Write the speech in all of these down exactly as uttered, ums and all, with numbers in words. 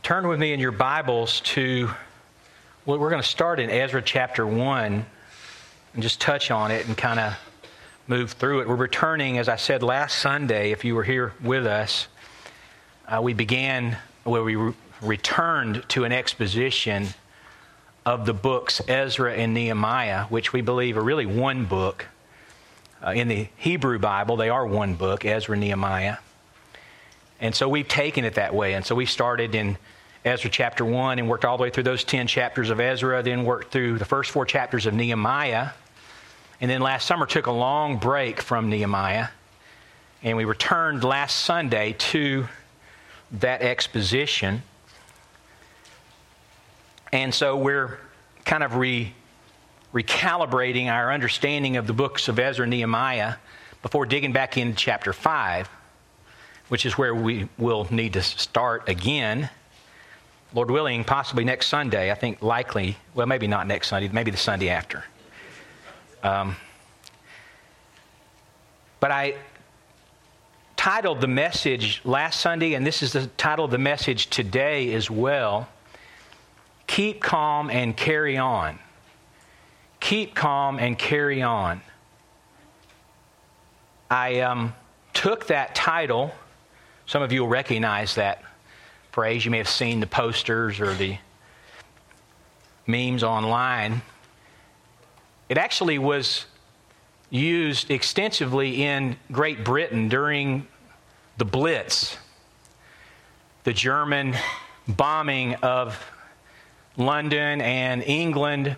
Turn with me in your Bibles to, well, we're going to start in Ezra chapter one and just touch on it and kind of move through it. We're returning, as I said last Sunday, if you were here with us, uh, we began, where we re- returned to an exposition of the books Ezra and Nehemiah, which we believe are really one book. Uh, in the Hebrew Bible, they are one book, Ezra and Nehemiah. And so we've taken it that way. And so we started in Ezra chapter one and worked all the way through those ten chapters of Ezra, then worked through the first four chapters of Nehemiah. And then last summer took a long break from Nehemiah. And we returned last Sunday to that exposition. And so we're kind of re, recalibrating our understanding of the books of Ezra and Nehemiah before digging back into chapter five, which is where we will need to start again. Lord willing, possibly next Sunday. I think likely, well, maybe not next Sunday, maybe the Sunday after. Um, but I titled the message last Sunday, and this is the title of the message today as well, Keep Calm and Carry On. Keep calm and carry on. I um, took that title. Some of you will recognize that phrase. You may have seen the posters or the memes online. It actually was used extensively in Great Britain during the Blitz, the German bombing of London and England,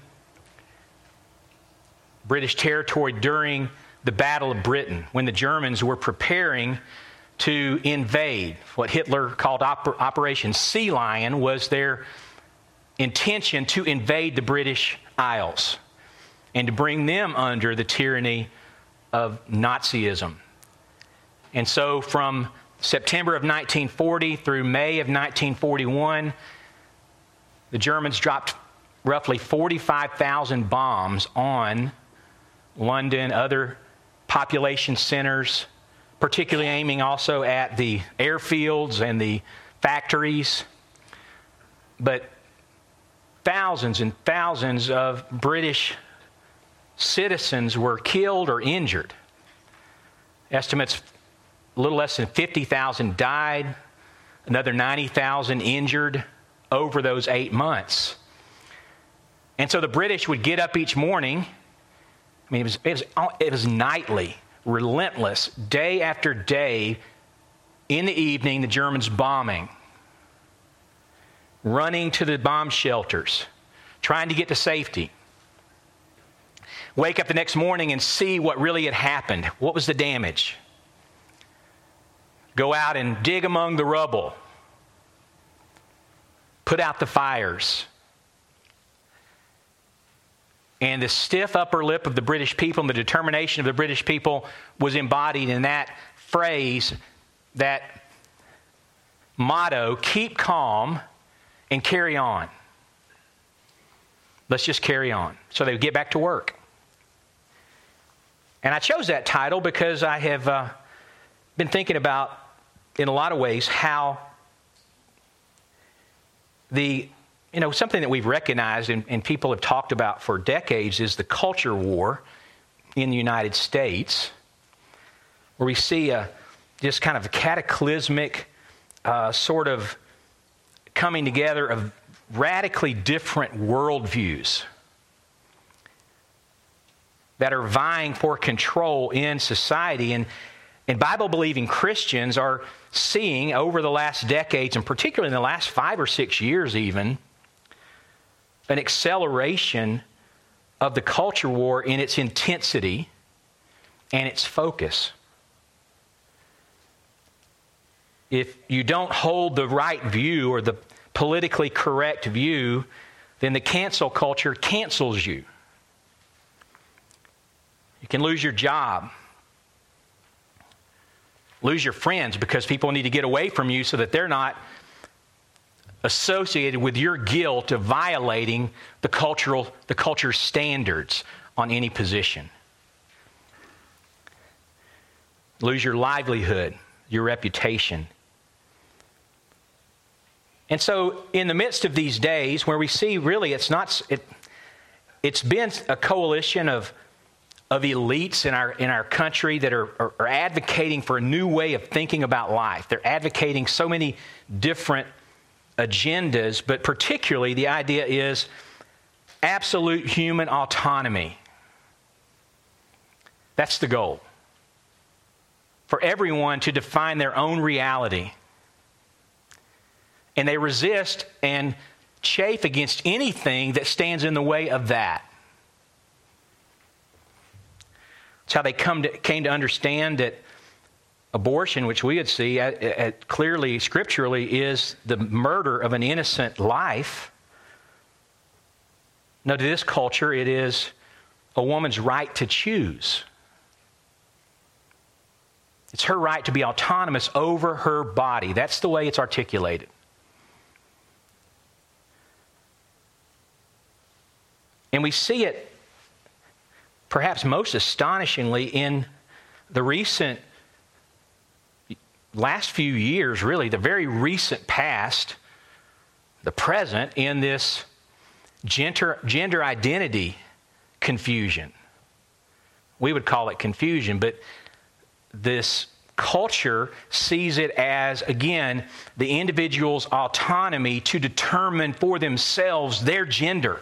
British territory during the Battle of Britain, when the Germans were preparing to invade. What Hitler called Oper- Operation Sea Lion was their intention to invade the British Isles and to bring them under the tyranny of Nazism. And so from September of nineteen forty through May of nineteen forty-one, the Germans dropped roughly forty-five thousand bombs on London, other population centers, particularly aiming also at the airfields and the factories. But thousands and thousands of British citizens were killed or injured. Estimates, a little less than fifty thousand died, another ninety thousand injured over those eight months. And so the British would get up each morning. I mean, it was, it was, it was nightly, relentless, day after day. In the evening, the Germans bombing, running to the bomb shelters, trying to get to safety. Wake up the next morning and see what really had happened. What was the damage? Go out and dig among the rubble. Put out the fires. And the stiff upper lip of the British people and the determination of the British people was embodied in that phrase, that motto, keep calm and carry on. Let's just carry on. So they would get back to work. And I chose that title because I have uh, been thinking about, in a lot of ways, how the You know, something that we've recognized and, and people have talked about for decades is the culture war in the United States, where we see a, just kind of a cataclysmic uh, sort of coming together of radically different worldviews that are vying for control in society. And, and Bible-believing Christians are seeing over the last decades, and particularly in the last five or six years even, an acceleration of the culture war in its intensity and its focus. If you don't hold the right view or the politically correct view, then the cancel culture cancels you. You can lose your job, lose your friends because people need to get away from you so that they're not associated with your guilt of violating the cultural, the culture's standards on any position. Lose your livelihood, your reputation. And so in the midst of these days where we see really it's not, it, it's been a coalition of, of elites in our, in our country that are, are, are advocating for a new way of thinking about life. They're advocating so many different agendas, but particularly the idea is absolute human autonomy. That's the goal. For everyone to define their own reality. And they resist and chafe against anything that stands in the way of that. That's how they come to, came to understand that abortion, which we would see at, at clearly, scripturally, is the murder of an innocent life. Now, to this culture, it is a woman's right to choose. It's her right to be autonomous over her body. That's the way it's articulated. And we see it perhaps most astonishingly in the recent, last few years, really, the very recent past, the present, in this gender, gender identity confusion. We would call it confusion, but this culture sees it as, again, the individual's autonomy to determine for themselves their gender.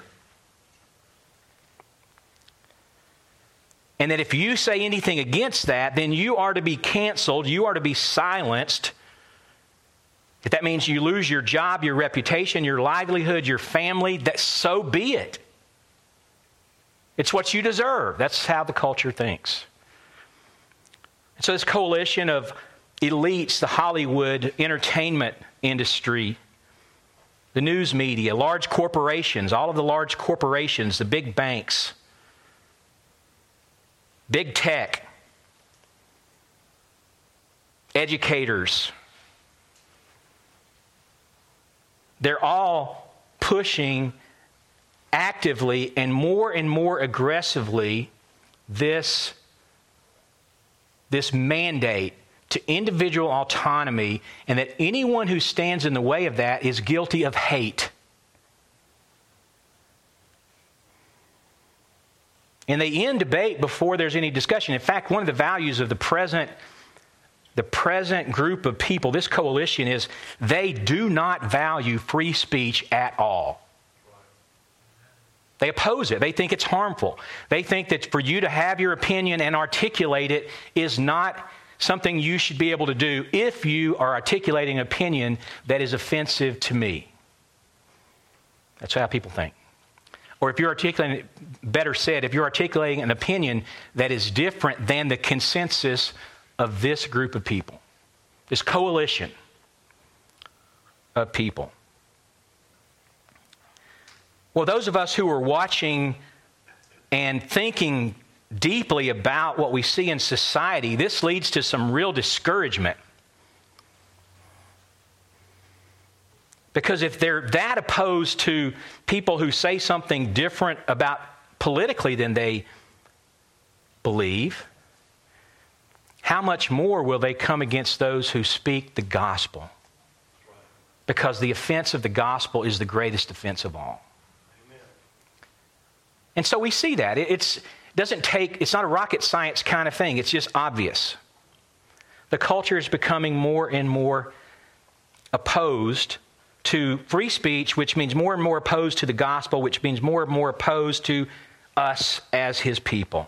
And that if you say anything against that, then you are to be canceled, you are to be silenced. If that means you lose your job, your reputation, your livelihood, your family, that so be it. It's what you deserve. That's how the culture thinks. And so this coalition of elites, the Hollywood entertainment industry, the news media, large corporations, all of the large corporations, the big banks, big tech, educators, they're all pushing actively and more and more aggressively this, this mandate to individual autonomy, and that anyone who stands in the way of that is guilty of hate. And they end debate before there's any discussion. In fact, one of the values of the present, the present group of people, this coalition, is they do not value free speech at all. They oppose it. They think it's harmful. They think that for you to have your opinion and articulate it is not something you should be able to do if you are articulating an opinion that is offensive to me. That's how people think. Or if you're articulating, better said, if you're articulating an opinion that is different than the consensus of this group of people, this coalition of people. Well, those of us who are watching and thinking deeply about what we see in society, this leads to some real discouragement. Because if they're that opposed to people who say something different about politically than they believe, how much more will they come against those who speak the gospel? Because the offense of the gospel is the greatest offense of all. Amen. And so we see that. It's, it doesn't take, it's not a rocket science kind of thing. It's just obvious. The culture is becoming more and more opposed to free speech, which means more and more opposed to the gospel, which means more and more opposed to us as his people.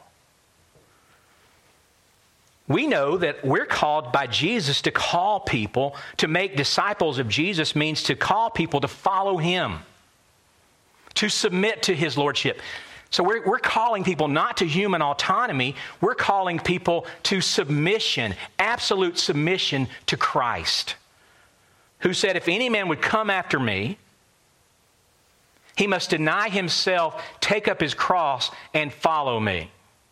We know that we're called by Jesus to call people, to make disciples of Jesus means to call people to follow him, to submit to his lordship. So we're, we're calling people not to human autonomy, we're calling people to submission, absolute submission to Christ, who said, if any man would come after me, he must deny himself, take up his cross, and follow me.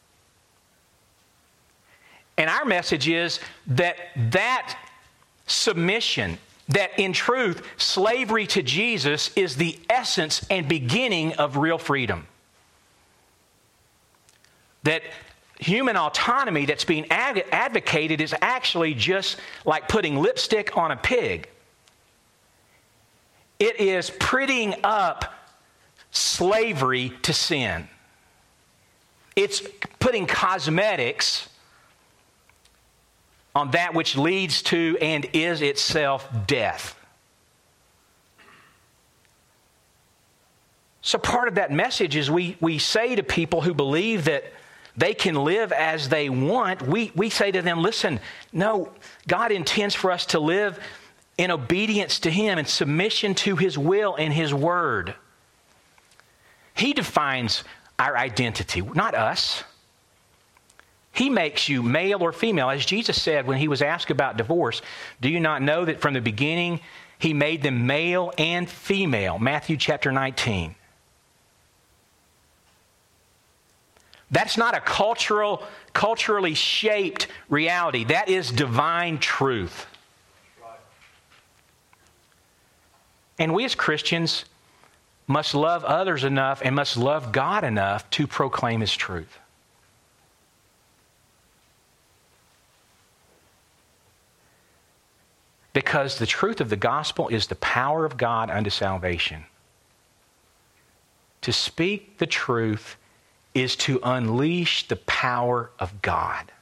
And our message is that that submission, that in truth, slavery to Jesus is the essence and beginning of real freedom. That human autonomy that's being ad- advocated is actually just like putting lipstick on a pig. It is prettying up slavery to sin. It's putting cosmetics on that which leads to and is itself death. So part of that message is we, we say to people who believe that they can live as they want, we, we say to them, listen, no, God intends for us to live in obedience to Him and submission to His will and His word. He defines our identity, not us. He makes you male or female. As Jesus said when He was asked about divorce, do you not know that from the beginning He made them male and female? Matthew chapter nineteen. That's not a cultural, culturally shaped reality. That is divine truth. And we as Christians must love others enough and must love God enough to proclaim His truth. Because the truth of the gospel is the power of God unto salvation. To speak the truth is to unleash the power of God.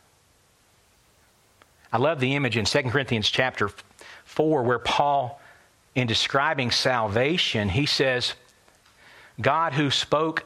I love the image in Second Corinthians chapter four where Paul, in describing salvation, he says, God who spoke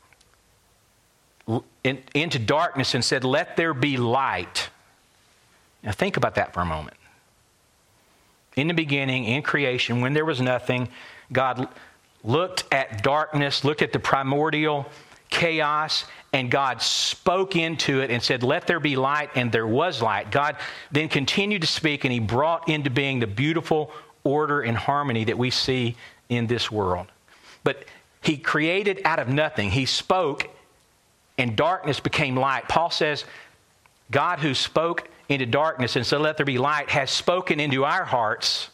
in, into darkness and said, let there be light. Now think about that for a moment. In the beginning, in creation, when there was nothing, God looked at darkness, looked at the primordial chaos, and God spoke into it and said, let there be light, and there was light. God then continued to speak, and He brought into being the beautiful order and harmony that we see in this world. But He created out of nothing. He spoke, and darkness became light. Paul says, God who spoke into darkness and said, let there be light, has spoken into our hearts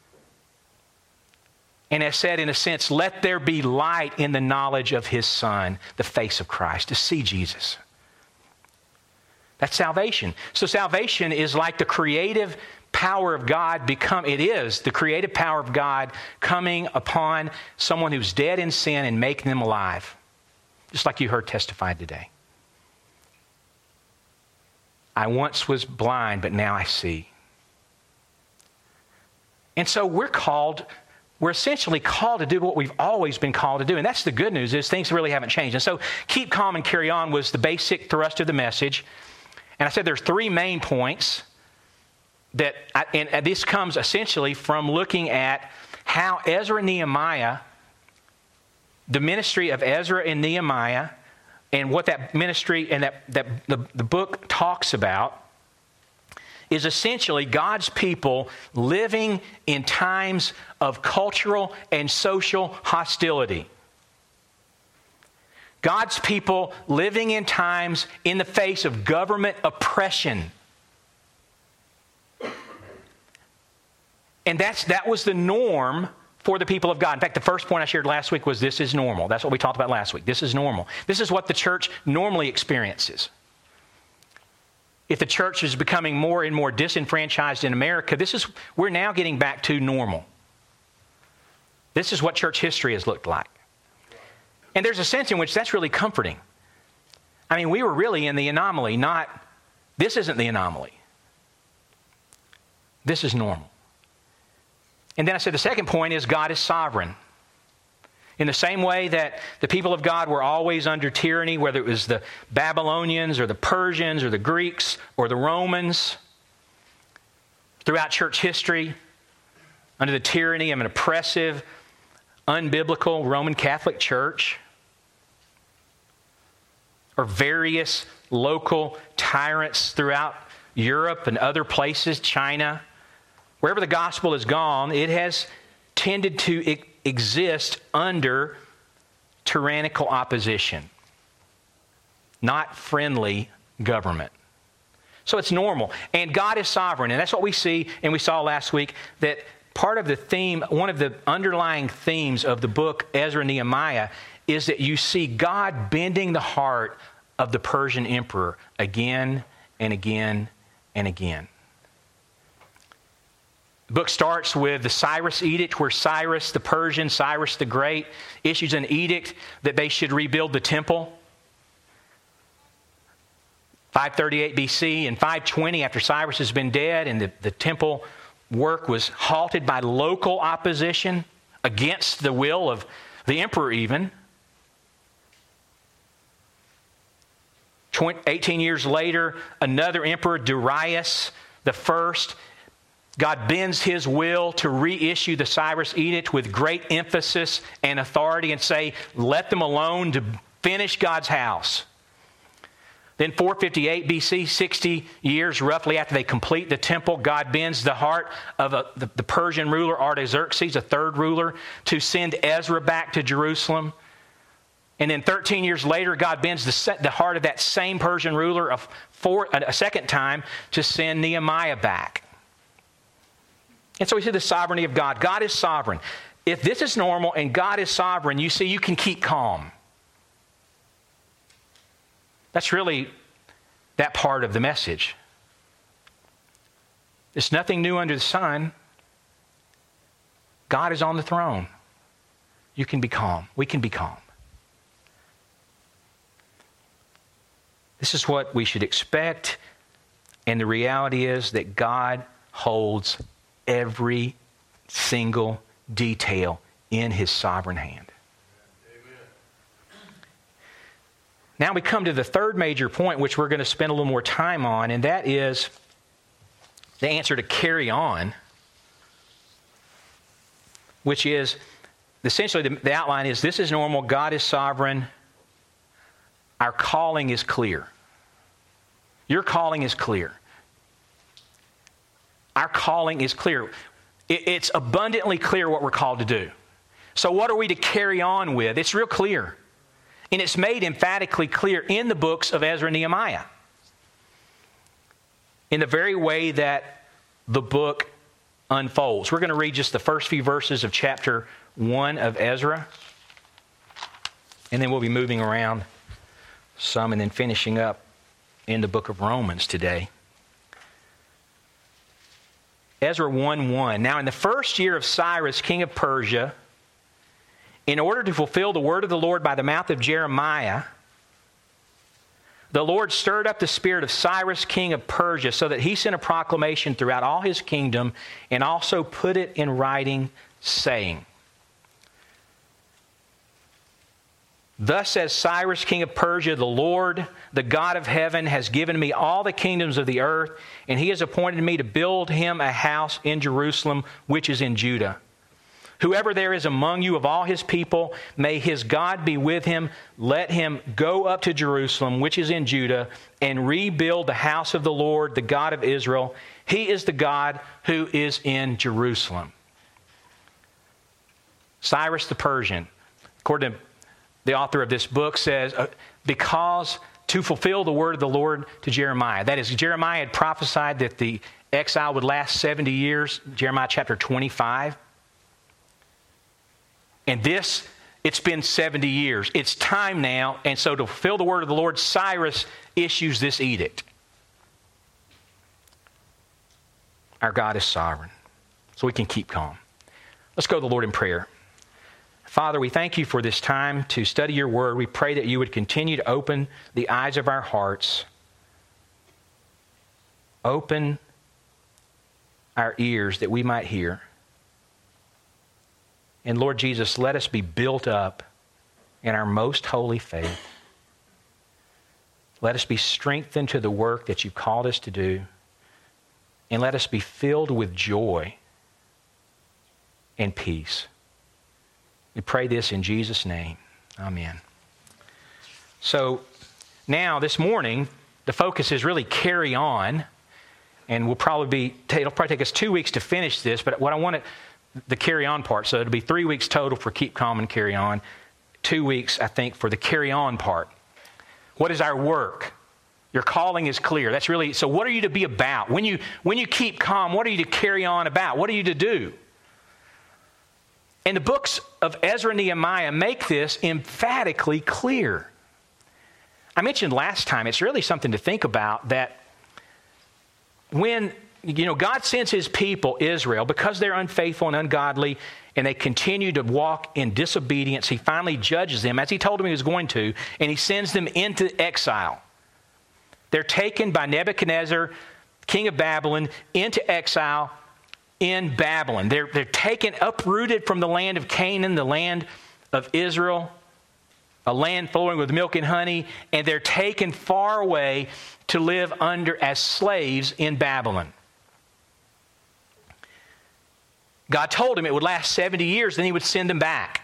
and has said, in a sense, let there be light in the knowledge of His Son, the face of Christ, to see Jesus. That's salvation. So salvation is like the creative power of God become, it is the creative power of God coming upon someone who's dead in sin and making them alive. Just like you heard testified today. I once was blind, but now I see. And so we're called, we're essentially called to do what we've always been called to do. And that's the good news, is things really haven't changed. And so keep calm and carry on was the basic thrust of the message. And I said there's three main points that, I, and this comes essentially from looking at how Ezra and Nehemiah, the ministry of Ezra and Nehemiah, and what that ministry and that, that the, the book talks about is essentially God's people living in times of cultural and social hostility. God's people living in times in the face of government oppression. And that's that was the norm for the people of God. In fact, the first point I shared last week was this is normal. That's what we talked about last week. This is normal. This is what the church normally experiences. If the church is becoming more and more disenfranchised in America, this is we're now getting back to normal. This is what church history has looked like. And there's a sense in which that's really comforting. I mean, we were really in the anomaly, not, this isn't the anomaly. This is normal. And then I said the second point is God is sovereign. In the same way that the people of God were always under tyranny, whether it was the Babylonians or the Persians or the Greeks or the Romans, throughout church history, under the tyranny of an oppressive, unbiblical Roman Catholic Church, or various local tyrants throughout Europe and other places, China, wherever the gospel has gone, it has tended to e- exist under tyrannical opposition, not friendly government. So it's normal. And God is sovereign. And that's what we see, and we saw last week, that part of the theme, one of the underlying themes of the book Ezra and Nehemiah is that you see God bending the heart of the Persian emperor again and again and again. The book starts with the Cyrus Edict, where Cyrus the Persian, Cyrus the Great, issues an edict that they should rebuild the temple. five thirty-eight B C and five twenty, after Cyrus has been dead and the, the temple work was halted by local opposition against the will of the emperor even. eighteen years later, another emperor, Darius the First, God bends his will to reissue the Cyrus Edict with great emphasis and authority and say, let them alone to finish God's house. Then four fifty-eight B C, sixty years roughly after they complete the temple, God bends the heart of a, the, the Persian ruler Artaxerxes, a third ruler, to send Ezra back to Jerusalem. And then thirteen years later, God bends the, the heart of that same Persian ruler a, four, a second time to send Nehemiah back. And so we see the sovereignty of God. God is sovereign. If this is normal and God is sovereign, you see, you can keep calm. That's really that part of the message. There's nothing new under the sun. God is on the throne. You can be calm. We can be calm. This is what we should expect. And the reality is that God holds every single detail in His sovereign hand. Now we come to the third major point, which we're going to spend a little more time on, and that is the answer to carry on, which is, essentially the, the outline is, this is normal, God is sovereign, our calling is clear. Your calling is clear. Our calling is clear. It, it's abundantly clear what we're called to do. So what are we to carry on with? It's real clear. And it's made emphatically clear in the books of Ezra and Nehemiah. In the very way that the book unfolds. We're going to read just the first few verses of chapter one of Ezra. And then we'll be moving around some and then finishing up in the book of Romans today. Ezra one one. Now in the first year of Cyrus, king of Persia, in order to fulfill the word of the Lord by the mouth of Jeremiah, the Lord stirred up the spirit of Cyrus, king of Persia, so that he sent a proclamation throughout all his kingdom and also put it in writing, saying, Thus says Cyrus, king of Persia, the Lord, the God of heaven, has given me all the kingdoms of the earth, and he has appointed me to build him a house in Jerusalem, which is in Judah. Whoever there is among you of all his people, may his God be with him. Let him go up to Jerusalem, which is in Judah, and rebuild the house of the Lord, the God of Israel. He is the God who is in Jerusalem. Cyrus the Persian, according to the author of this book, says, uh, because to fulfill the word of the Lord to Jeremiah. That is, Jeremiah had prophesied that the exile would last seventy years, Jeremiah chapter twenty-five. And this, it's been seventy years. It's time now. And so to fulfill the word of the Lord, Cyrus issues this edict. Our God is sovereign, so we can keep calm. Let's go to the Lord in prayer. Father, we thank you for this time to study your word. We pray that you would continue to open the eyes of our hearts. Open our ears that we might hear. And Lord Jesus, let us be built up in our most holy faith. Let us be strengthened to the work that you've called us to do. And let us be filled with joy and peace. We pray this in Jesus' name. Amen. So now this morning, the focus is really carry on. And we'll probably be, it'll probably take us two weeks to finish this, but what I want to, the carry on part. So it'll be three weeks total for keep calm and carry on. Two weeks, I think, for the carry on part. What is our work? Your calling is clear. That's really, so what are you to be about? When you, when you keep calm, what are you to carry on about? What are you to do? And the books of Ezra and Nehemiah make this emphatically clear. I mentioned last time, it's really something to think about that when you know, God sends his people, Israel, because they're unfaithful and ungodly, and they continue to walk in disobedience. He finally judges them, as he told them he was going to, and he sends them into exile. They're taken by Nebuchadnezzar, king of Babylon, into exile in Babylon. They're, they're taken, uprooted from the land of Canaan, the land of Israel, a land flowing with milk and honey, and they're taken far away to live under as slaves in Babylon. God told him it would last seventy years, then he would send them back.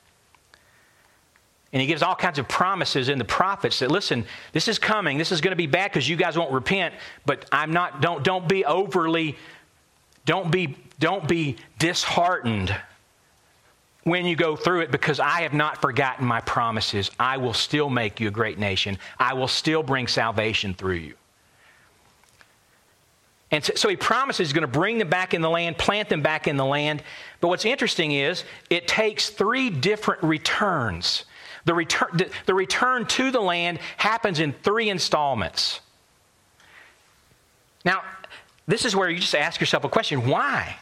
And he gives all kinds of promises in the prophets that, listen, this is coming. This is going to be bad because you guys won't repent, but I'm not, don't, don't be overly, don't be, don't be disheartened when you go through it, because I have not forgotten my promises. I will still make you a great nation. I will still bring salvation through you. And so, so he promises he's going to bring them back in the land, plant them back in the land. But what's interesting is it takes three different returns. The return, the, the return to the land happens in three installments. Now, this is where you just ask yourself a question. Why?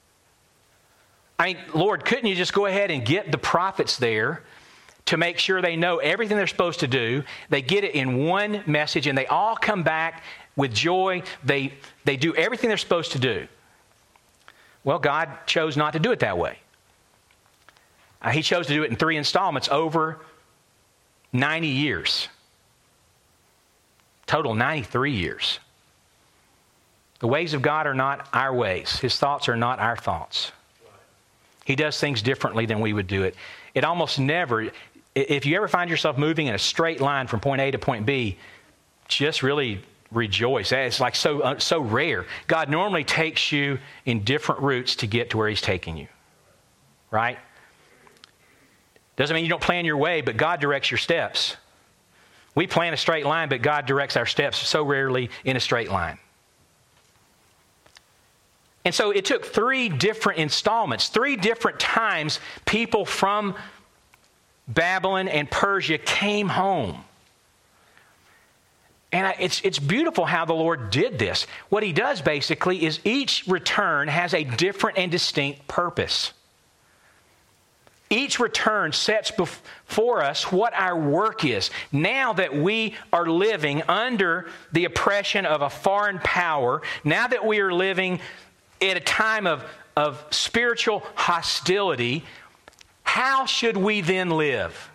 I mean, Lord, couldn't you just go ahead and get the prophets there to make sure they know everything they're supposed to do? They get it in one message, and they all come back with joy. They, they do everything they're supposed to do. Well, God chose not to do it that way. Uh, he chose to do it in three installments over ninety years. Total ninety-three years. The ways of God are not our ways. His thoughts are not our thoughts. He does things differently than we would do it. It almost never, if you ever find yourself moving in a straight line from point A to point B, just really rejoice. It's like so, uh, so rare. God normally takes you in different routes to get to where he's taking you. Right? Doesn't mean you don't plan your way, but God directs your steps. We plan a straight line, but God directs our steps so rarely in a straight line. And so it took three different installments, three different times people from Babylon and Persia came home. And I, it's, it's beautiful how the Lord did this. What he does basically is each return has a different and distinct purpose. Each return sets before us what our work is. Now that we are living under the oppression of a foreign power, now that we are living at a time of, of spiritual hostility, how should we then live?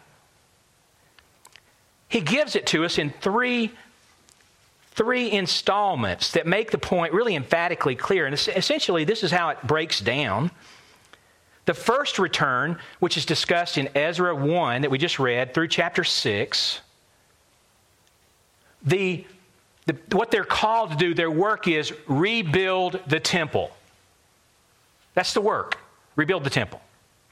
He gives it to us in three, three installments that make the point really emphatically clear. And essentially, this is how it breaks down. The first return, which is discussed in Ezra one that we just read through chapter six, the, the, what they're called to do, their work is rebuild the temple. That's the work. Rebuild the temple.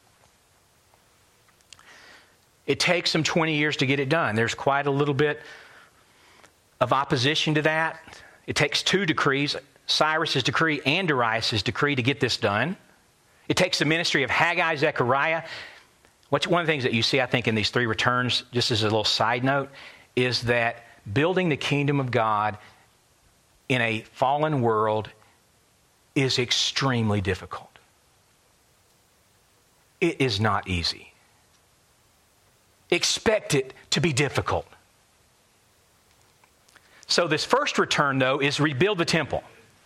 It takes them twenty years to get it done. There's quite a little bit of opposition to that. It takes two decrees, Cyrus's decree and Darius's decree, to get this done. It takes the ministry of Haggai, Zechariah. What's one of the things that you see, I think, in these three returns, just as a little side note, is that building the kingdom of God in a fallen world is extremely difficult. It is not easy. Expect it to be difficult. So this first return, though, is rebuild the temple.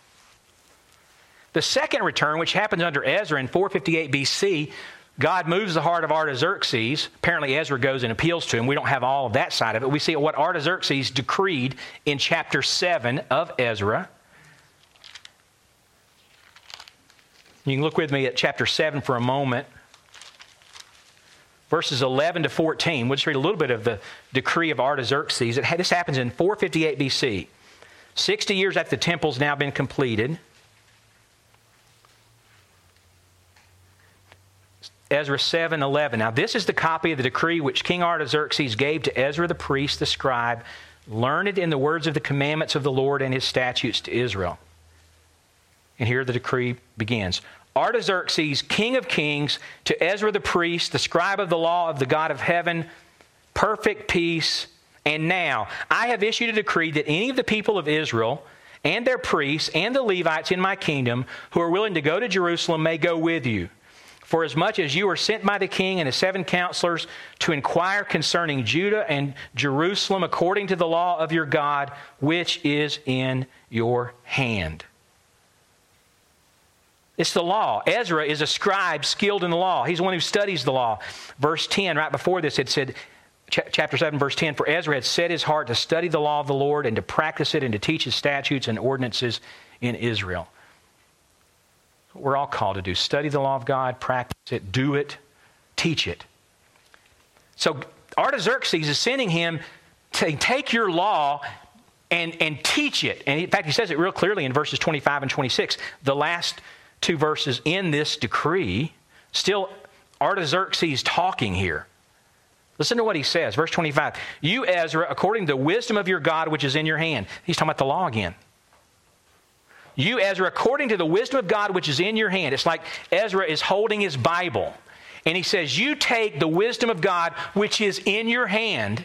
The second return, which happens under Ezra in four fifty-eight B C, God moves the heart of Artaxerxes. Apparently Ezra goes and appeals to him. We don't have all of that side of it. We see what Artaxerxes decreed in chapter seven of Ezra. You can look with me at chapter seven for a moment. Verses eleven to fourteen. We'll just read a little bit of the decree of Artaxerxes. It, this happens in four fifty-eight B C. sixty years after the temple's now been completed. Ezra seven eleven. Now this is the copy of the decree which King Artaxerxes gave to Ezra the priest, the scribe, learned in the words of the commandments of the Lord and his statutes to Israel. And here the decree begins. Artaxerxes, king of kings, to Ezra the priest, the scribe of the law of the God of heaven, perfect peace. And now I have issued a decree that any of the people of Israel, and their priests and the Levites in my kingdom who are willing to go to Jerusalem may go with you. For as much as you are sent by the king and his seven counselors to inquire concerning Judah and Jerusalem according to the law of your God, which is in your hand. It's the law. Ezra is a scribe skilled in the law. He's the one who studies the law. Verse ten, right before this, it said, chapter seven, verse ten, for Ezra had set his heart to study the law of the Lord and to practice it and to teach his statutes and ordinances in Israel. We're all called to do. Study the law of God, practice it, do it, teach it. So Artaxerxes is sending him to take your law and, and teach it. And in fact, he says it real clearly in verses twenty-five and twenty-six. The last two verses in this decree, still Artaxerxes talking here. Listen to what he says. Verse twenty-five. You, Ezra, according to the wisdom of your God which is in your hand. He's talking about the law again. You, Ezra, according to the wisdom of God which is in your hand. It's like Ezra is holding his Bible. And he says, you take the wisdom of God which is in your hand.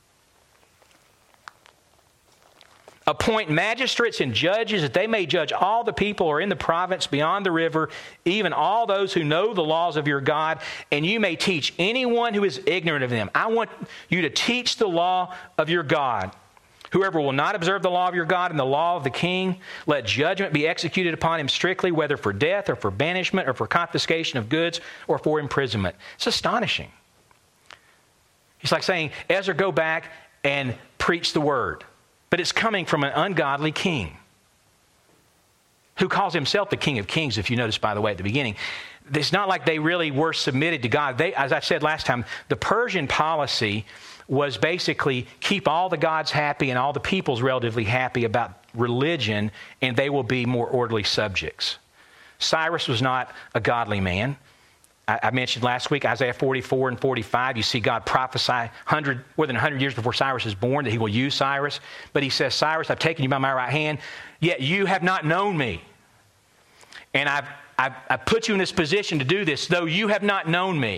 Appoint magistrates and judges that they may judge all the people who are in the province beyond the river, even all those who know the laws of your God, and you may teach anyone who is ignorant of them. I want you to teach the law of your God. Whoever will not observe the law of your God and the law of the king, let judgment be executed upon him strictly, whether for death or for banishment or for confiscation of goods or for imprisonment. It's astonishing. He's like saying, Ezra, go back and preach the word. But it's coming from an ungodly king who calls himself the King of Kings, if you notice, by the way, at the beginning. It's not like they really were submitted to God. They, as I said last time, the Persian policy was basically keep all the gods happy and all the peoples relatively happy about religion, and they will be more orderly subjects. Cyrus was not a godly man. I, I mentioned last week Isaiah forty-four and forty-five. You see God prophesy one hundred, more than one hundred years before Cyrus is born that he will use Cyrus. But he says, Cyrus, I've taken you by my right hand, yet you have not known me. And I've, I've, I've put you in this position to do this, though you have not known me.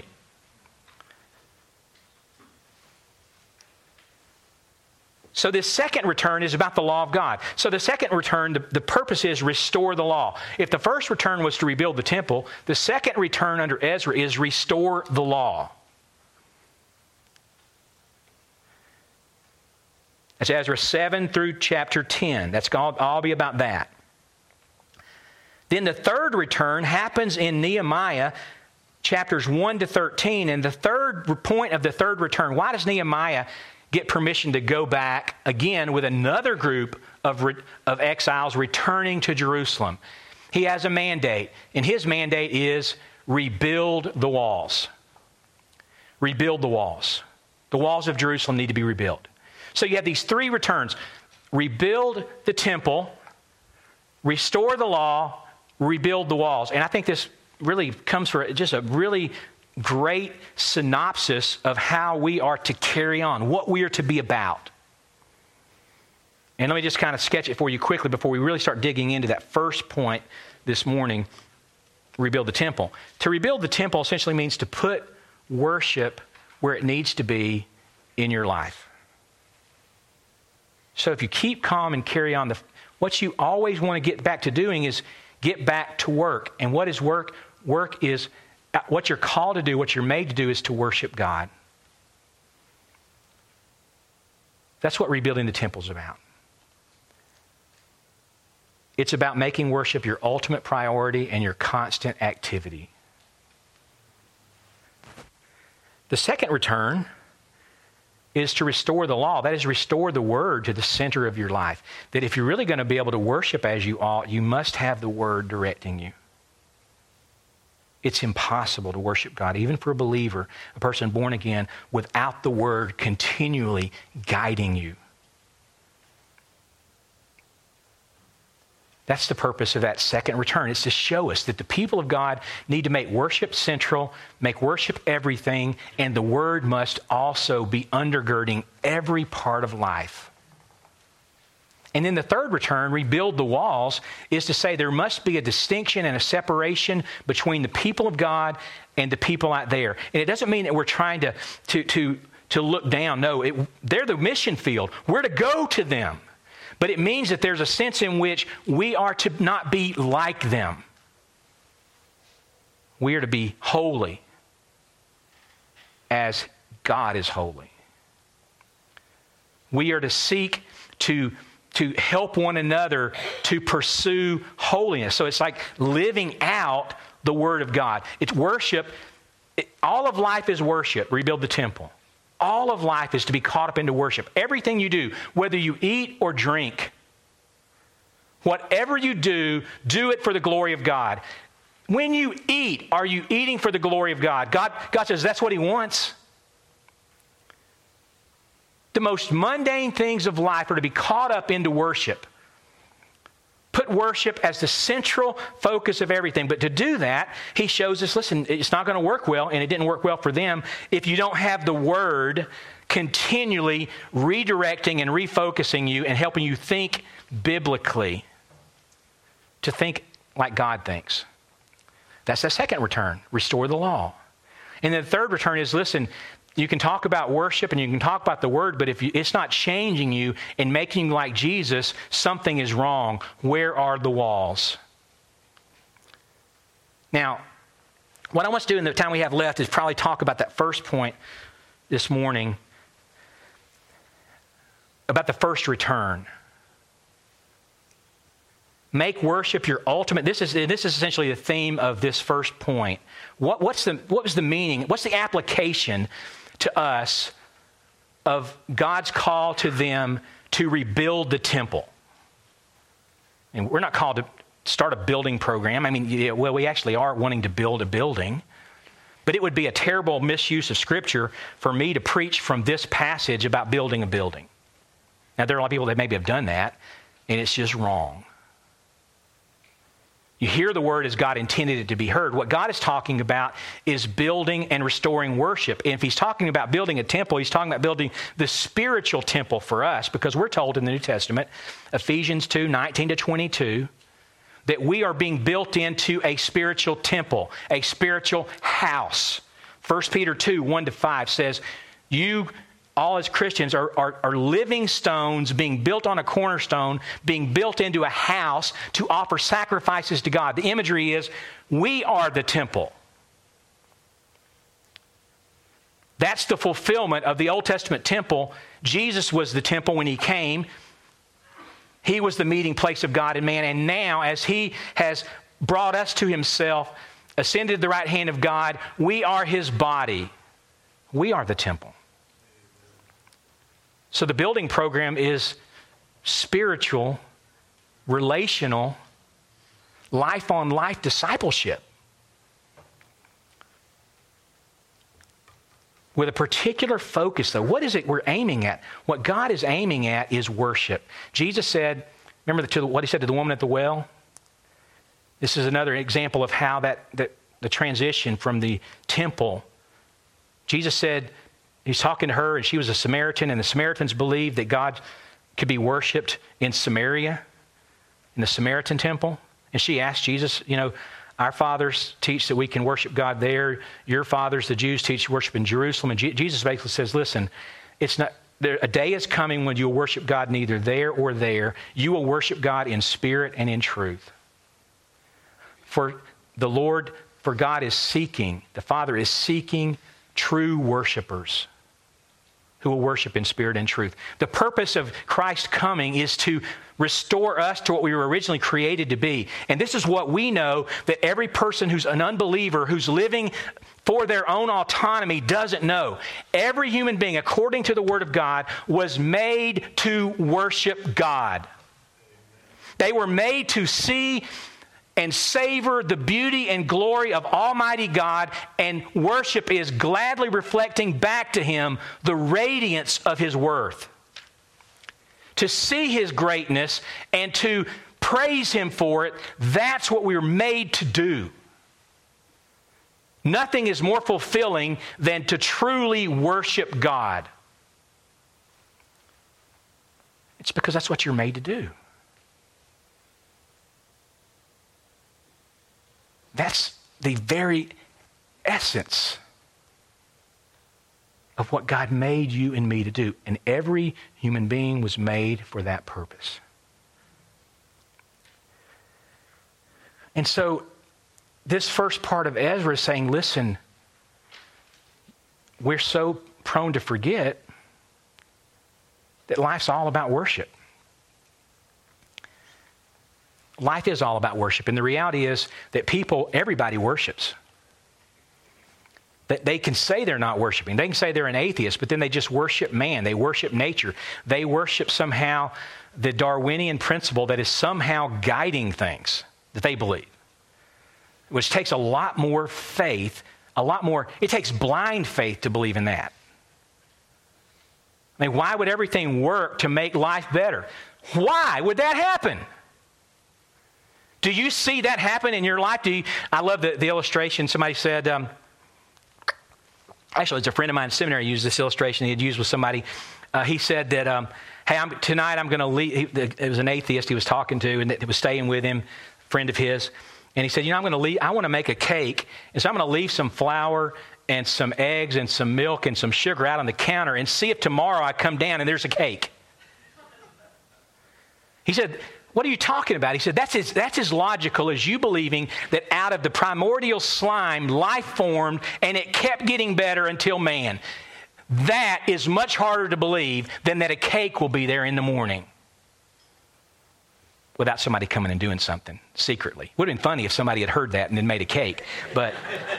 So this second return is about the law of God. So the second return, the, the purpose is restore the law. If the first return was to rebuild the temple, the second return under Ezra is restore the law. That's Ezra seven through chapter ten. That's all, all be about that. Then the third return happens in Nehemiah chapters one to thirteen. And the third point of the third return, why does Nehemiah get permission to go back again with another group of, re, of exiles returning to Jerusalem? He has a mandate, and his mandate is rebuild the walls. Rebuild the walls. The walls of Jerusalem need to be rebuilt. So you have these three returns. Rebuild the temple, restore the law, rebuild the walls. And I think this really comes for just a really great synopsis of how we are to carry on, what we are to be about. And let me just kind of sketch it for you quickly before we really start digging into that first point this morning, rebuild the temple. To rebuild the temple essentially means to put worship where it needs to be in your life. So if you keep calm and carry on, the, what you always want to get back to doing is get back to work. And what is work? Work is what you're called to do, what you're made to do is to worship God. That's what rebuilding the temple is about. It's about making worship your ultimate priority and your constant activity. The second return is to restore the law. That is, restore the word to the center of your life. That if you're really going to be able to worship as you ought, you must have the word directing you. It's impossible to worship God, even for a believer, a person born again, without the word continually guiding you. That's the purpose of that second return. It's to show us that the people of God need to make worship central, make worship everything, and the word must also be undergirding every part of life. And then the third return, rebuild the walls, is to say there must be a distinction and a separation between the people of God and the people out there. And it doesn't mean that we're trying to, to, to, to look down. No, it, they're the mission field. We're to go to them. But it means that there's a sense in which we are to not be like them. We are to be holy as God is holy. We are to seek to, to help one another to pursue holiness. So it's like living out the Word of God. It's worship. It, all of life is worship. Rebuild the temple. All of life is to be caught up into worship. Everything you do, whether you eat or drink, whatever you do, do it for the glory of God. When you eat, are you eating for the glory of God? God, God says that's what He wants. The most mundane things of life are to be caught up into worship. Put worship as the central focus of everything. But to do that, He shows us, listen, it's not going to work well, and it didn't work well for them if you don't have the Word continually redirecting and refocusing you and helping you think biblically, to think like God thinks. That's the second return, restore the law. And then the third return is, listen, you can talk about worship and you can talk about the Word, but if you, it's not changing you and making you like Jesus, something is wrong. Where are the walls? Now, what I want to do in the time we have left is probably talk about that first point this morning, about the first return. Make worship your ultimate. This is this is essentially the theme of this first point. What, what's the what was the meaning? What's the application to us of God's call to them to rebuild the temple? And we're not called to start a building program. I mean, yeah, well, we actually are wanting to build a building. But it would be a terrible misuse of Scripture for me to preach from this passage about building a building. Now, there are a lot of people that maybe have done that, and it's just wrong. You hear the word as God intended it to be heard. What God is talking about is building and restoring worship. And if He's talking about building a temple, He's talking about building the spiritual temple for us, because we're told in the New Testament, Ephesians two, nineteen to twenty-two, that we are being built into a spiritual temple, a spiritual house. First Peter two, one to five says, you all as Christians are, are, are living stones being built on a cornerstone, being built into a house to offer sacrifices to God. The imagery is, we are the temple. That's the fulfillment of the Old Testament temple. Jesus was the temple when He came. He was the meeting place of God and man. And now, as He has brought us to Himself, ascended to the right hand of God, we are His body. We are the temple. So the building program is spiritual, relational, life-on-life discipleship with a particular focus, though. What is it we're aiming at? What God is aiming at is worship. Jesus said, remember the, to the, what He said to the woman at the well? This is another example of how that, that the transition from the temple. Jesus said, He's talking to her, and she was a Samaritan, and the Samaritans believed that God could be worshipped in Samaria, in the Samaritan temple. And she asked Jesus, you know, our fathers teach that we can worship God there. Your fathers, the Jews, teach worship in Jerusalem. And G- Jesus basically says, listen, it's not there, a day is coming when you'll worship God neither there or there. You will worship God in spirit and in truth. For the Lord, for God is seeking, the Father is seeking true worshipers who will worship in spirit and truth. The purpose of Christ coming is to restore us to what we were originally created to be. And this is what we know, that every person who's an unbeliever, who's living for their own autonomy, doesn't know. Every human being, according to the Word of God, was made to worship God. They were made to see and savor the beauty and glory of Almighty God, and worship is gladly reflecting back to Him the radiance of His worth. To see His greatness and to praise Him for it, that's what we were made to do. Nothing is more fulfilling than to truly worship God. It's because that's what you're made to do. That's the very essence of what God made you and me to do. And every human being was made for that purpose. And so this first part of Ezra is saying, listen, we're so prone to forget that life's all about worship. Life is all about worship. And the reality is that people, everybody worships. That they can say they're not worshiping. They can say they're an atheist, but then they just worship man. They worship nature. They worship somehow the Darwinian principle that is somehow guiding things that they believe, which takes a lot more faith, a lot more, it takes blind faith to believe in that. I mean, why would everything work to make life better? Why would that happen? Do you see that happen in your life? Do you, I love the, the illustration. Somebody said, um, actually, it's a friend of mine in seminary used this illustration he had used with somebody. Uh, he said that, um, hey, I'm, tonight I'm going to leave. He, it was an atheist he was talking to and that was staying with him, friend of his. And he said, you know, I'm going to leave. I want to make a cake. And so I'm going to leave some flour and some eggs and some milk and some sugar out on the counter and see if tomorrow I come down and there's a cake. He said, what are you talking about? He said, that's as, that's as logical as you believing that out of the primordial slime, life formed and it kept getting better until man. That is much harder to believe than that a cake will be there in the morning without somebody coming and doing something secretly. Would have been funny if somebody had heard that and then made a cake. But,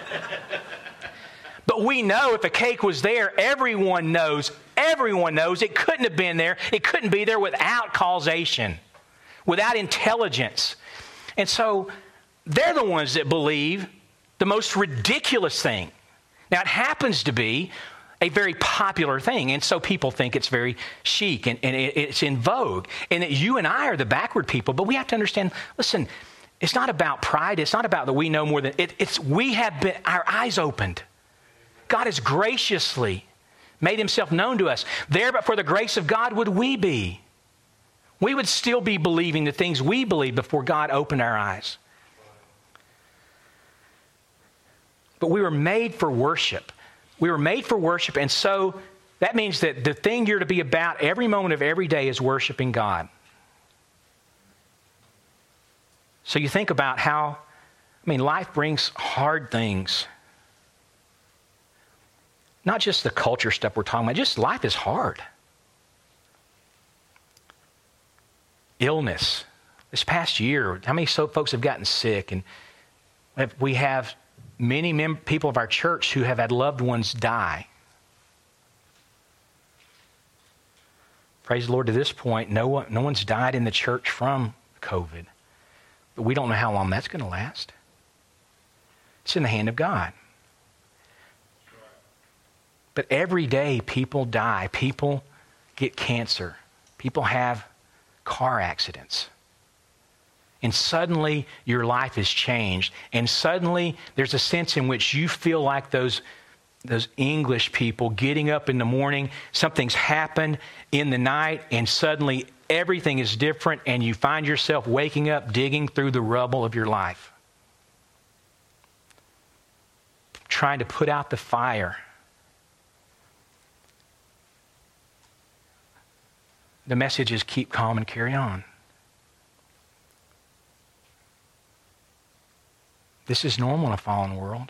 but we know if a cake was there, everyone knows, everyone knows it couldn't have been there. It couldn't be there without causation, without intelligence. And so they're the ones that believe the most ridiculous thing. Now, it happens to be a very popular thing, and so people think it's very chic and, and it, it's in vogue, and that you and I are the backward people. But we have to understand, listen, it's not about pride. It's not about that we know more than, it, it's we have been, our eyes opened. God has graciously made himself known to us. There, but for the grace of God would we be. We would still be believing the things we believe before God opened our eyes. But we were made for worship. We were made for worship, and so that means that the thing you're to be about every moment of every day is worshiping God. So you think about how, I mean, life brings hard things. Not just the culture stuff we're talking about, just life is hard. Illness. This past year, how many so folks have gotten sick? And we have many mem- people of our church who have had loved ones die. Praise the Lord, to this point, no one, no one's died in the church from COVID. But we don't know how long that's going to last. It's in the hand of God. But every day people die. People get cancer. People have car accidents. And suddenly your life has changed. And suddenly there's a sense in which you feel like those, those English people getting up in the morning. Something's happened in the night and suddenly everything is different and you find yourself waking up digging through the rubble of your life. Trying to put out the fire. The message is keep calm and carry on. This is normal in a fallen world.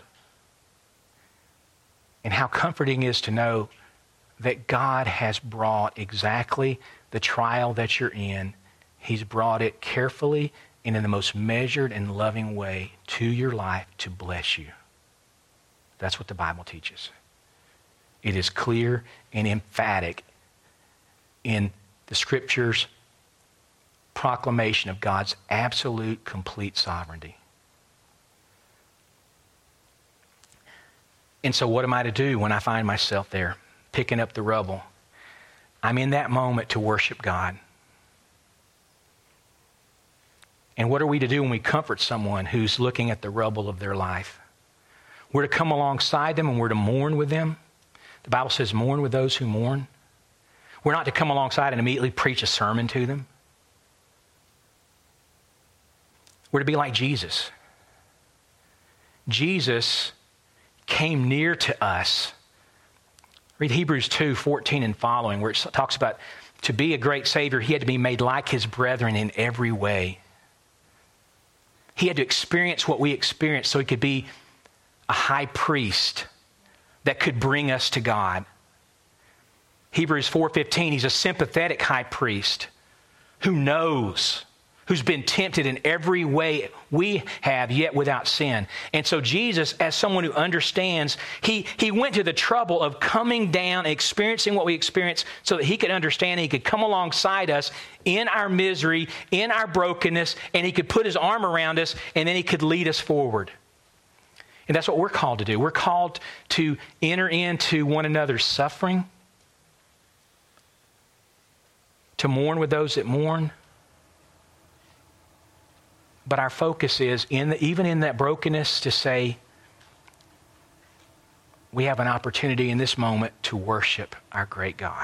And how comforting it is to know that God has brought exactly the trial that you're in. He's brought it carefully and in the most measured and loving way to your life to bless you. That's what the Bible teaches. It is clear and emphatic in the Scripture's proclamation of God's absolute, complete sovereignty. And so what am I to do when I find myself there, picking up the rubble? I'm in that moment to worship God. And what are we to do when we comfort someone who's looking at the rubble of their life? We're to come alongside them and we're to mourn with them. The Bible says mourn with those who mourn. We're not to come alongside and immediately preach a sermon to them. We're to be like Jesus. Jesus came near to us. Read Hebrews two, fourteen and following, where it talks about to be a great Savior, he had to be made like his brethren in every way. He had to experience what we experienced so he could be a high priest that could bring us to God. Hebrews four fifteen, he's a sympathetic high priest who knows, who's been tempted in every way we have, yet without sin. And so Jesus, as someone who understands, he, he went to the trouble of coming down, experiencing what we experience so that he could understand, he could come alongside us in our misery, in our brokenness, and he could put his arm around us, and then he could lead us forward. And that's what we're called to do. We're called to enter into one another's suffering, to mourn with those that mourn. But our focus is, in the, even in that brokenness, to say, we have an opportunity in this moment to worship our great God.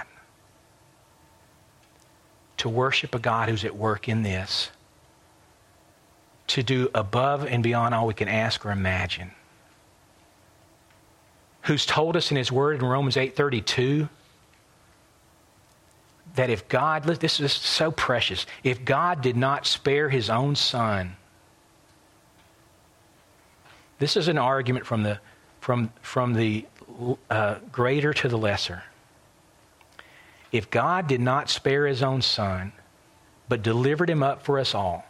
To worship a God who's at work in this. To do above and beyond all we can ask or imagine. Who's told us in his word in Romans eight thirty-two, that if God, this is so precious, if God did not spare his own son, this is an argument from the, from, from the uh, greater to the lesser. If God did not spare his own son, but delivered him up for us all,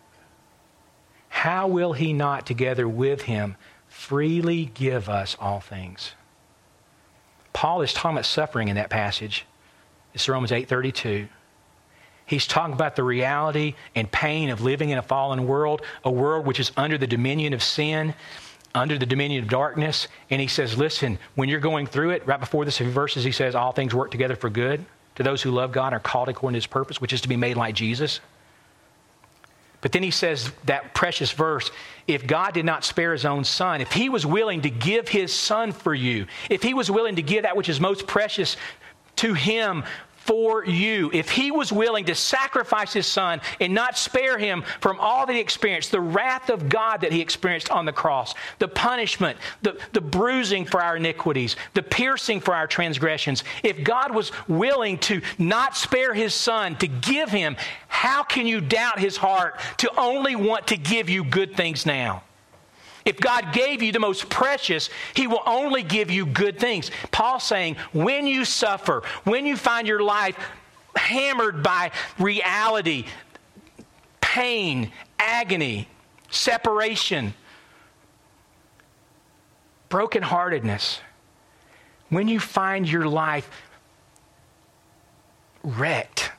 how will he not together with him freely give us all things? Paul is talking about suffering in that passage. It's Romans eight thirty-two. He's talking about the reality and pain of living in a fallen world, a world which is under the dominion of sin, under the dominion of darkness. And he says, listen, when you're going through it, right before this few verses, he says, all things work together for good to those who love God and are called according to his purpose, which is to be made like Jesus. But then he says that precious verse, if God did not spare his own son, if he was willing to give his son for you, if he was willing to give that which is most precious to him for you, if he was willing to sacrifice his son and not spare him from all that he experienced, the wrath of God that he experienced on the cross, the punishment, the, the bruising for our iniquities, the piercing for our transgressions, if God was willing to not spare his son, to give him, how can you doubt his heart to only want to give you good things now? If God gave you the most precious, he will only give you good things. Paul's saying, when you suffer, when you find your life hammered by reality, pain, agony, separation, brokenheartedness, when you find your life wrecked,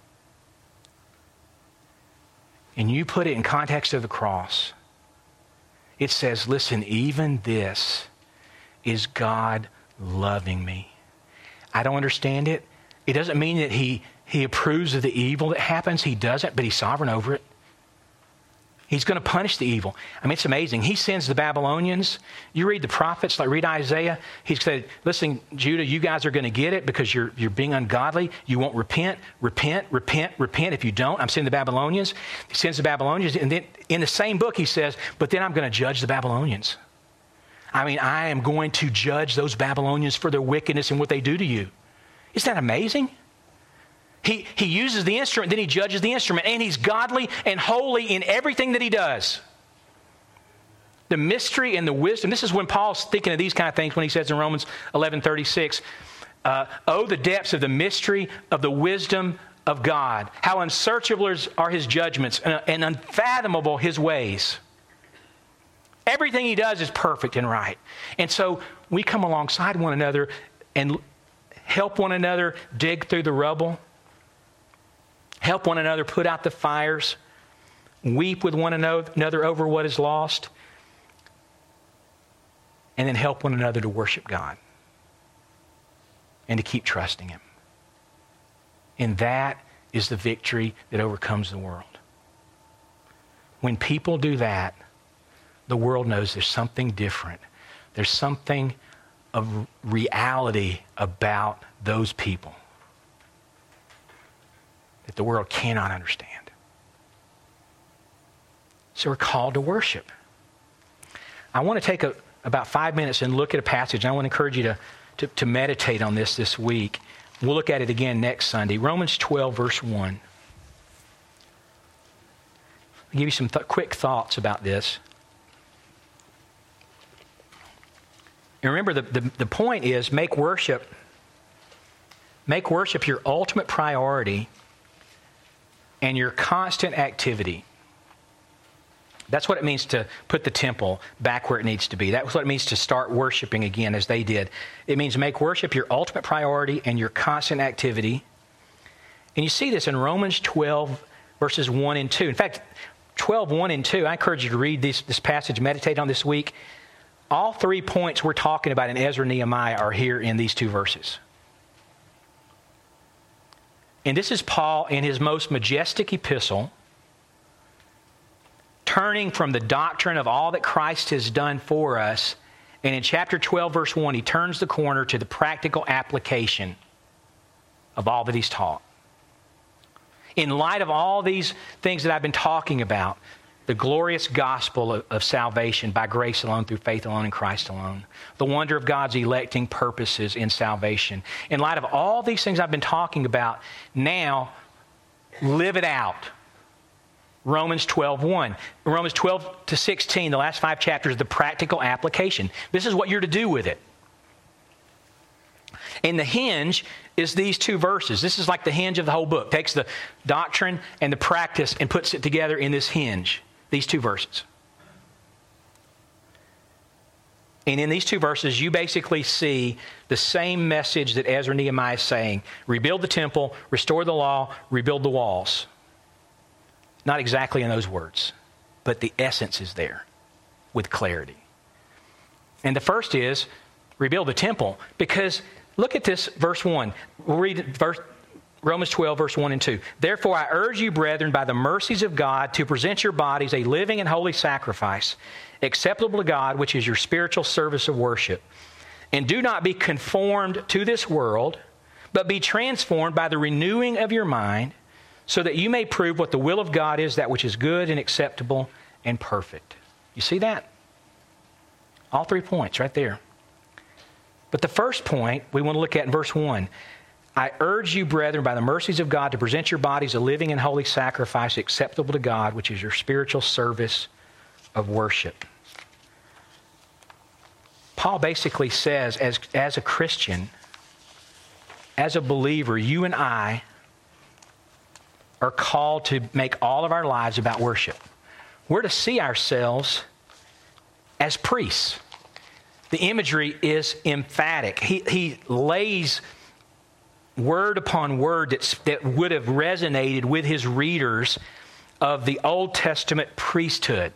and you put it in context of the cross, it says, listen, even this is God loving me. I don't understand it. It doesn't mean that he, he approves of the evil that happens. He doesn't, but he's sovereign over it. He's going to punish the evil. I mean, it's amazing. He sends the Babylonians. You read the prophets, like read Isaiah. He said, listen, Judah, you guys are going to get it because you're, you're being ungodly. You won't repent, repent, repent, repent. If you don't, I'm sending the Babylonians. He sends the Babylonians. And then in the same book, he says, but then I'm going to judge the Babylonians. I mean, I am going to judge those Babylonians for their wickedness and what they do to you. Isn't that amazing? He, he uses the instrument, then he judges the instrument. And he's godly and holy in everything that he does. The mystery and the wisdom. This is when Paul's thinking of these kind of things when he says in Romans eleven thirty-six, uh, oh, the depths of the mystery of the wisdom of God. How unsearchable are his judgments and, and unfathomable his ways. Everything he does is perfect and right. And so we come alongside one another and help one another dig through the rubble. Help one another put out the fires. Weep with one another over what is lost. And then help one another to worship God. And to keep trusting him. And that is the victory that overcomes the world. When people do that, the world knows there's something different. There's something of reality about those people that the world cannot understand. So we're called to worship. I want to take a, about five minutes and look at a passage. I want to encourage you to, to, to meditate on this this week. We'll look at it again next Sunday. Romans twelve, verse one. I'll give you some th- quick thoughts about this. And remember, the, the, the point is make worship, make worship your ultimate priority and your constant activity. That's what it means to put the temple back where it needs to be. That's what it means to start worshiping again as they did. It means make worship your ultimate priority and your constant activity. And you see this in Romans twelve, verses one and two. In fact, twelve, one and two, I encourage you to read this, this passage, meditate on this week. All three points we're talking about in Ezra and Nehemiah are here in these two verses. And this is Paul in his most majestic epistle, turning from the doctrine of all that Christ has done for us. And in chapter twelve, verse one, he turns the corner to the practical application of all that he's taught. In light of all these things that I've been talking about, the glorious gospel of, of salvation by grace alone, through faith alone, in Christ alone, the wonder of God's electing purposes in salvation. In light of all these things I've been talking about, now live it out. Romans twelve one. Romans twelve to sixteen, the last five chapters, the practical application. This is what you're to do with it. And the hinge is these two verses. This is like the hinge of the whole book. Takes the doctrine and the practice and puts it together in this hinge. These two verses. And in these two verses, you basically see the same message that Ezra and Nehemiah is saying. Rebuild the temple, restore the law, rebuild the walls. Not exactly in those words, but the essence is there with clarity. And the first is rebuild the temple, because look at this, verse one. We'll read verse, Romans twelve, verse one and two. Therefore, I urge you, brethren, by the mercies of God, to present your bodies a living and holy sacrifice, acceptable to God, which is your spiritual service of worship. And do not be conformed to this world, but be transformed by the renewing of your mind, so that you may prove what the will of God is, that which is good and acceptable and perfect. You see that? All three points right there. But the first point we want to look at in verse one. I urge you, brethren, by the mercies of God, to present your bodies a living and holy sacrifice acceptable to God, which is your spiritual service of worship. Paul basically says, as, as a Christian, as a believer, you and I are called to make all of our lives about worship. We're to see ourselves as priests. The imagery is emphatic. He, he lays word upon word that's, that would have resonated with his readers of the Old Testament priesthood.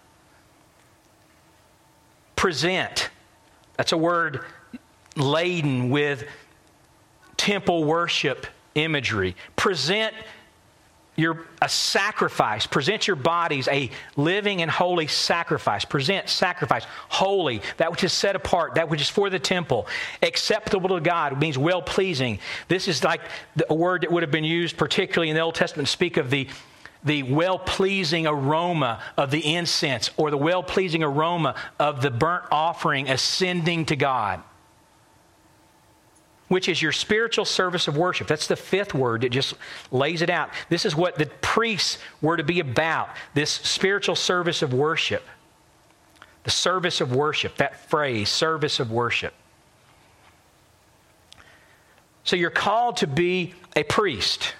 Present. That's a word laden with temple worship imagery. Present Your, a sacrifice. Present your bodies a living and holy sacrifice. Present sacrifice. Holy. That which is set apart. That which is for the temple. Acceptable to God. Means well-pleasing. This is like the, a word that would have been used particularly in the Old Testament to speak of the, the well-pleasing aroma of the incense, or the well-pleasing aroma of the burnt offering ascending to God, which is your spiritual service of worship. That's the fifth word that just lays it out. This is what the priests were to be about, this spiritual service of worship. The service of worship, that phrase, service of worship. So you're called to be a priest.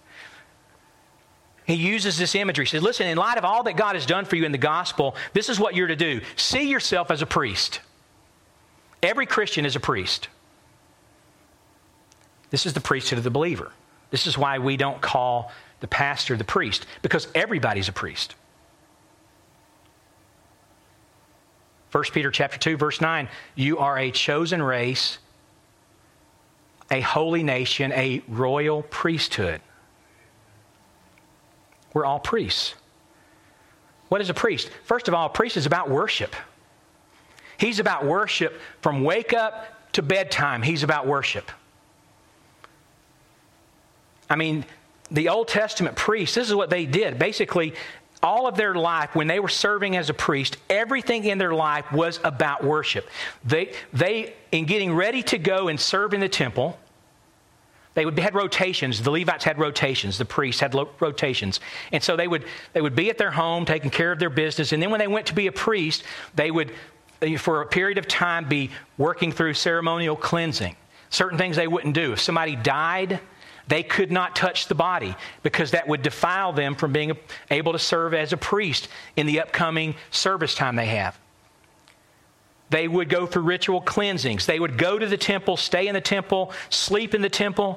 He uses this imagery. He says, listen, in light of all that God has done for you in the gospel, this is what you're to do. See yourself as a priest. Every Christian is a priest. This is the priesthood of the believer. This is why we don't call the pastor the priest, because everybody's a priest. First Peter chapter two, verse nine, you are a chosen race, a holy nation, a royal priesthood. We're all priests. What is a priest? First of all, a priest is about worship. He's about worship from wake up to bedtime. He's about worship. I mean, the Old Testament priests, this is what they did. Basically, all of their life, when they were serving as a priest, everything in their life was about worship. They, they, in getting ready to go and serve in the temple, They would had rotations. The Levites had rotations. The priests had lo- rotations. And so they would they would be at their home taking care of their business. And then when they went to be a priest, they would, for a period of time, be working through ceremonial cleansing. Certain things they wouldn't do. If somebody died, they could not touch the body because that would defile them from being able to serve as a priest in the upcoming service time they have. They would go through ritual cleansings. They would go to the temple, stay in the temple, sleep in the temple.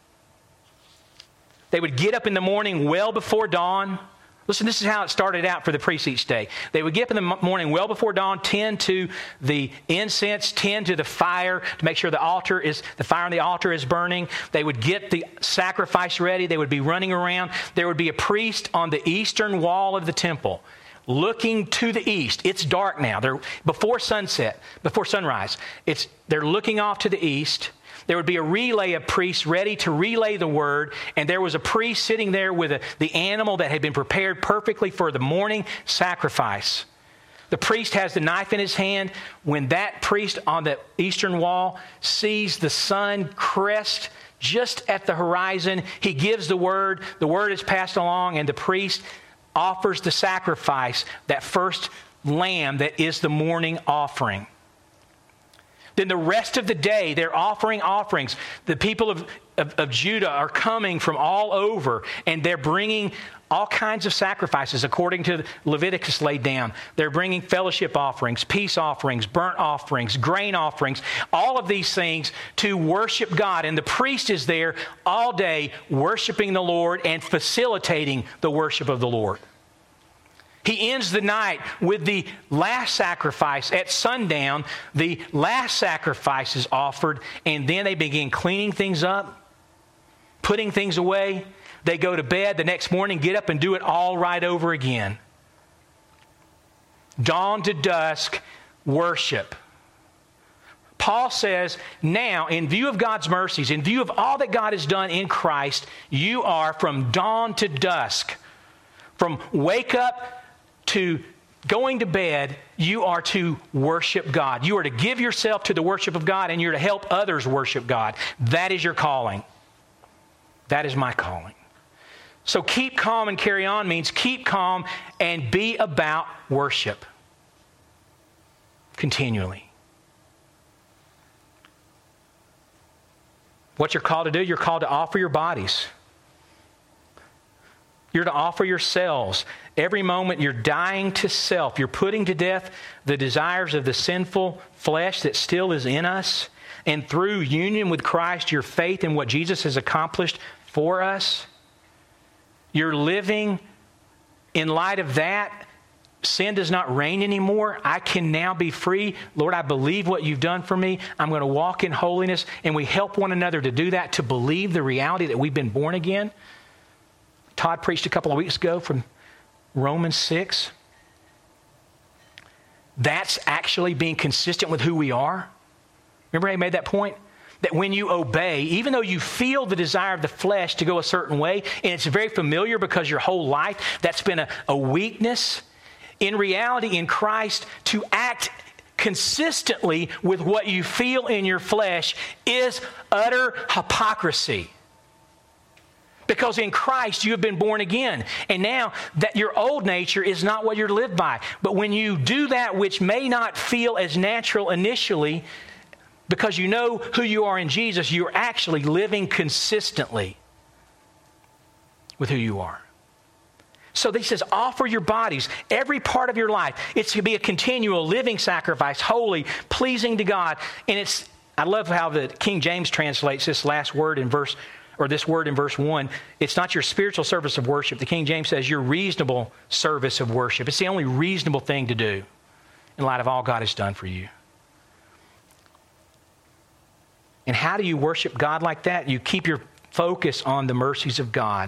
They would get up in the morning well before dawn. Listen, this is how it started out for the priests each day. They would get up in the morning well before dawn, tend to the incense, tend to the fire to make sure the altar is, the fire on the altar is burning. They would get the sacrifice ready. They would be running around. There would be a priest on the eastern wall of the temple, looking to the east. It's dark now. They're before sunset, before sunrise. It's they're looking off to the east. There would be a relay of priests ready to relay the word, and there was a priest sitting there with a, the animal that had been prepared perfectly for the morning sacrifice. The priest has the knife in his hand. When that priest on the eastern wall sees the sun crest just at the horizon, he gives the word. The word is passed along, and the priest offers the sacrifice, that first lamb that is the morning offering. Then the rest of the day, they're offering offerings. The people of, of, of Judah are coming from all over, and they're bringing all kinds of sacrifices according to Leviticus laid down. They're bringing fellowship offerings, peace offerings, burnt offerings, grain offerings, all of these things to worship God. And the priest is there all day worshiping the Lord and facilitating the worship of the Lord. He ends the night with the last sacrifice at sundown. The last sacrifice is offered, and then they begin cleaning things up, putting things away. They go to bed the next morning, get up and do it all right over again. Dawn to dusk, worship. Paul says, now, in view of God's mercies, in view of all that God has done in Christ, you are from dawn to dusk, from wake up to going to bed, you are to worship God. You are to give yourself to the worship of God, and you're to help others worship God. That is your calling. That is my calling. So keep calm and carry on means keep calm and be about worship continually. What you're called to do, you're called to offer your bodies. You're to offer yourselves. Every moment you're dying to self. You're putting to death the desires of the sinful flesh that still is in us. And through union with Christ, your faith in what Jesus has accomplished for us, you're living in light of that. Sin does not reign anymore. I can now be free. Lord, I believe what you've done for me. I'm going to walk in holiness. And we help one another to do that, to believe the reality that we've been born again. Todd preached a couple of weeks ago from Romans six. That's actually being consistent with who we are. Remember how he made that point? That when you obey, even though you feel the desire of the flesh to go a certain way, and it's very familiar because your whole life that's been a, a weakness, in reality, in Christ, to act consistently with what you feel in your flesh is utter hypocrisy. Because in Christ you have been born again. And now that your old nature is not what you're lived by. But when you do that which may not feel as natural initially, because you know who you are in Jesus, you're actually living consistently with who you are. So he says, offer your bodies, every part of your life. It's to be a continual living sacrifice, holy, pleasing to God. And it's, I love how the King James translates this last word in verse or this word in verse one, it's not your spiritual service of worship. The King James says your reasonable service of worship. It's the only reasonable thing to do in light of all God has done for you. And how do you worship God like that? You keep your focus on the mercies of God.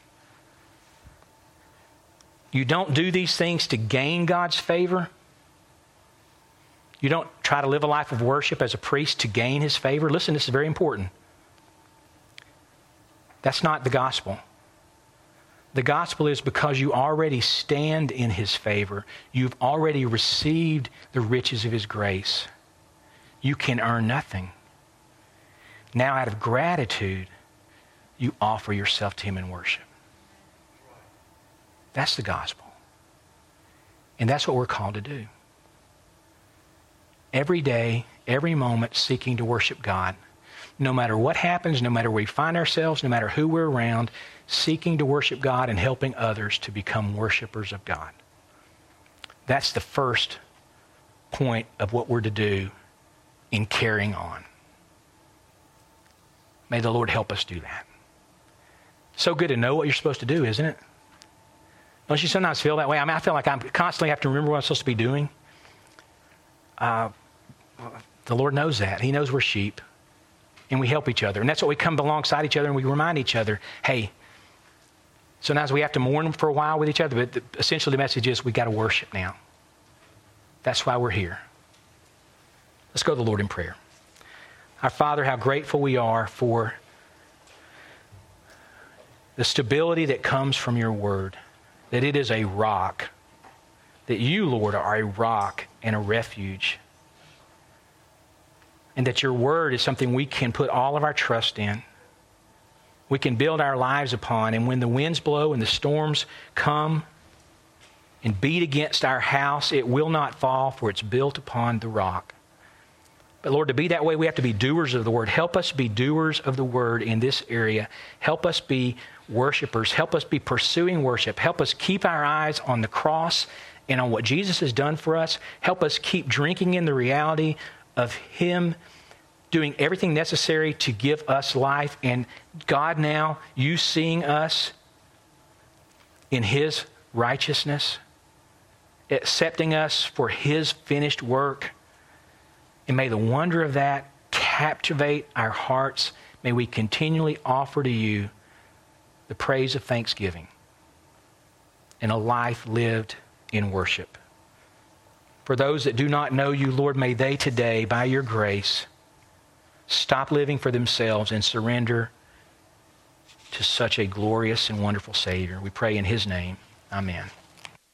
You don't do these things to gain God's favor. You don't try to live a life of worship as a priest to gain his favor. Listen, this is very important. That's not the gospel. The gospel is because you already stand in his favor. You've already received the riches of his grace. You can earn nothing. Now, out of gratitude, you offer yourself to him in worship. That's the gospel. And that's what we're called to do. Every day, every moment, seeking to worship God. No matter what happens, no matter where we find ourselves, no matter who we're around, seeking to worship God and helping others to become worshipers of God. That's the first point of what we're to do in carrying on. May the Lord help us do that. So good to know what you're supposed to do, isn't it? Don't you sometimes feel that way? I mean, I feel like I constantly have to remember what I'm supposed to be doing. Uh, the Lord knows that. He knows we're sheep. And we help each other. And that's what we come alongside each other and we remind each other, hey, sometimes we have to mourn for a while with each other, but the, essentially the message is we got to worship now. That's why we're here. Let's go to the Lord in prayer. Our Father, how grateful we are for the stability that comes from your word, that it is a rock, that you, Lord, are a rock and a refuge, and that your word is something we can put all of our trust in. We can build our lives upon, and when the winds blow and the storms come and beat against our house, it will not fall, for it's built upon the rock. But Lord, to be that way, we have to be doers of the word. Help us be doers of the word in this area. Help us be worshipers. Help us be pursuing worship. Help us keep our eyes on the cross and on what Jesus has done for us. Help us keep drinking in the reality of him doing everything necessary to give us life. And God, now, you seeing us in his righteousness, accepting us for his finished work. And may the wonder of that captivate our hearts. May we continually offer to you the praise of thanksgiving and a life lived in worship. For those that do not know you, Lord, may they today, by your grace, stop living for themselves and surrender to such a glorious and wonderful Savior. We pray in his name. Amen.